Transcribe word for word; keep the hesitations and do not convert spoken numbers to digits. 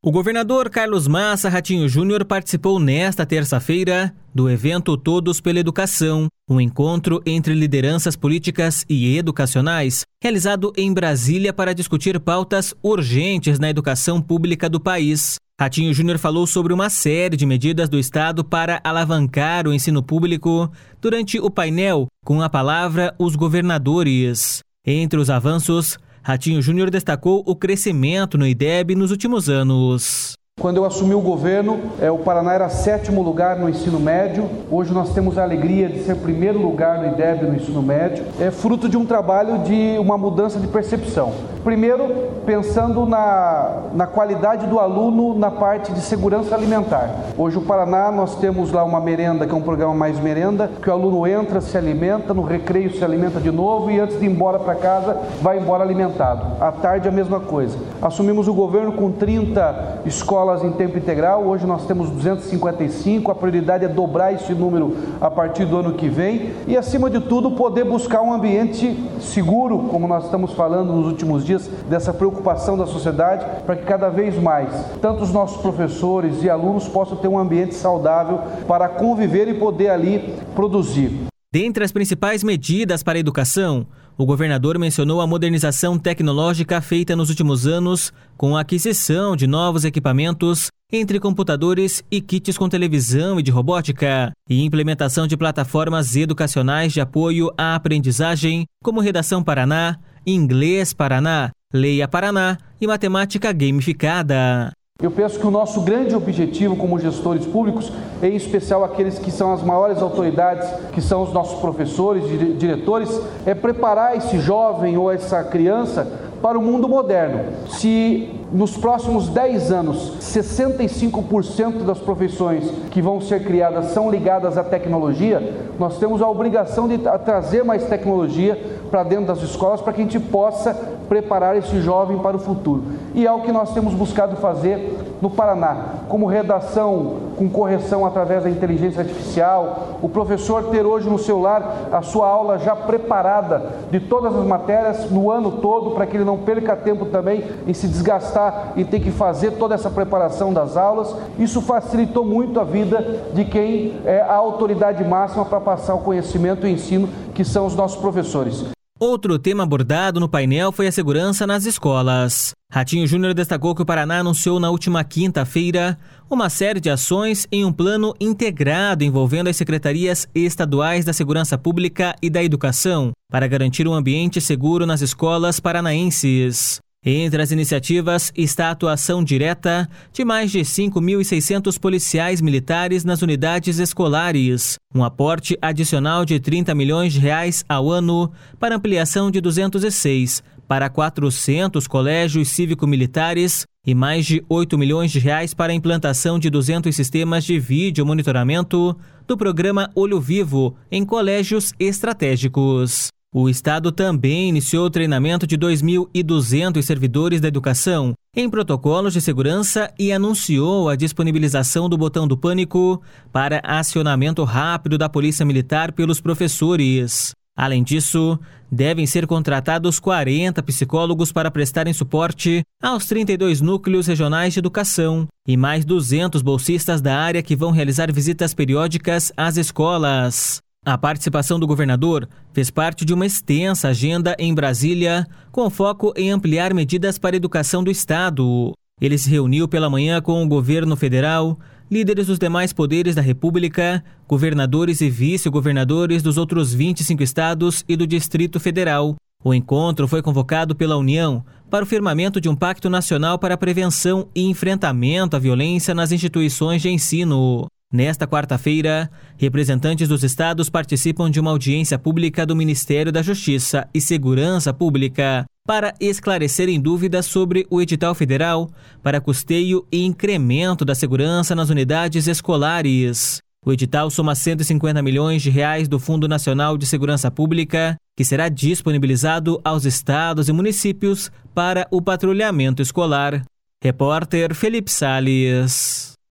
O governador Carlos Massa Ratinho Júnior participou nesta terça-feira do evento Todos pela Educação, um encontro entre lideranças políticas e educacionais, realizado em Brasília para discutir pautas urgentes na educação pública do país. Ratinho Júnior falou sobre uma série de medidas do Estado para alavancar o ensino público durante o painel com a palavra Os Governadores. Entre os avanços, Ratinho Júnior destacou o crescimento no I D E B nos últimos anos. Quando eu assumi o governo, é, o Paraná era sétimo lugar no ensino médio. Hoje nós temos a alegria de ser primeiro lugar no I D E B no ensino médio. É fruto de um trabalho de uma mudança de percepção. Primeiro, pensando na, na qualidade do aluno na parte de segurança alimentar. Hoje o Paraná, nós temos lá uma merenda, que é um programa Mais Merenda, que o aluno entra, se alimenta, no recreio se alimenta de novo e antes de ir embora para casa, vai embora alimentado. À tarde a mesma coisa. Assumimos o governo com trinta escolas em tempo integral, hoje nós temos duzentas e cinquenta e cinco, a prioridade é dobrar esse número a partir do ano que vem e, acima de tudo, poder buscar um ambiente seguro, como nós estamos falando nos últimos dias, dessa preocupação da sociedade, para que cada vez mais, tanto os nossos professores e alunos possam ter um ambiente saudável para conviver e poder ali produzir. Dentre as principais medidas para a educação, o governador mencionou a modernização tecnológica feita nos últimos anos com a aquisição de novos equipamentos, entre computadores e kits com televisão e de robótica, e implementação de plataformas educacionais de apoio à aprendizagem, como Redação Paraná, Inglês Paraná, Leia Paraná e Matemática Gamificada. Eu penso que o nosso grande objetivo como gestores públicos, em especial aqueles que são as maiores autoridades, que são os nossos professores e diretores, é preparar esse jovem ou essa criança para o mundo moderno. Se nos próximos dez anos, sessenta e cinco por cento das profissões que vão ser criadas são ligadas à tecnologia, nós temos a obrigação de trazer mais tecnologia para dentro das escolas para que a gente possa preparar esse jovem para o futuro. E é o que nós temos buscado fazer no Paraná, como redação com correção através da inteligência artificial, o professor ter hoje no celular a sua aula já preparada de todas as matérias no ano todo, para que ele não perca tempo também em se desgastar e ter que fazer toda essa preparação das aulas. Isso facilitou muito a vida de quem é a autoridade máxima para passar o conhecimento e o ensino, que são os nossos professores. Outro tema abordado no painel foi a segurança nas escolas. Ratinho Júnior destacou que o Paraná anunciou na última quinta-feira uma série de ações em um plano integrado envolvendo as secretarias estaduais da Segurança Pública e da Educação para garantir um ambiente seguro nas escolas paranaenses. Entre as iniciativas está a atuação direta de mais de cinco mil e seiscentos policiais militares nas unidades escolares, um aporte adicional de trinta milhões de reais ao ano para ampliação de duzentos e seis para quatrocentos colégios cívico-militares e mais de oito milhões de reais para a implantação de duzentos sistemas de vídeo monitoramento do programa Olho Vivo em colégios estratégicos. O Estado também iniciou o treinamento de dois mil e duzentos servidores da educação em protocolos de segurança e anunciou a disponibilização do botão do pânico para acionamento rápido da Polícia Militar pelos professores. Além disso, devem ser contratados quarenta psicólogos para prestarem suporte aos trinta e dois núcleos regionais de educação e mais duzentos bolsistas da área que vão realizar visitas periódicas às escolas. A participação do governador fez parte de uma extensa agenda em Brasília, com foco em ampliar medidas para a educação do Estado. Ele se reuniu pela manhã com o governo federal, líderes dos demais poderes da República, governadores e vice-governadores dos outros vinte e cinco estados e do Distrito Federal. O encontro foi convocado pela União para o firmamento de um pacto nacional para a prevenção e enfrentamento à violência nas instituições de ensino. Nesta quarta-feira, representantes dos estados participam de uma audiência pública do Ministério da Justiça e Segurança Pública para esclarecerem dúvidas sobre o edital federal para custeio e incremento da segurança nas unidades escolares. O edital soma cento e cinquenta milhões de reais do Fundo Nacional de Segurança Pública, que será disponibilizado aos estados e municípios para o patrulhamento escolar. Repórter Felipe Salles.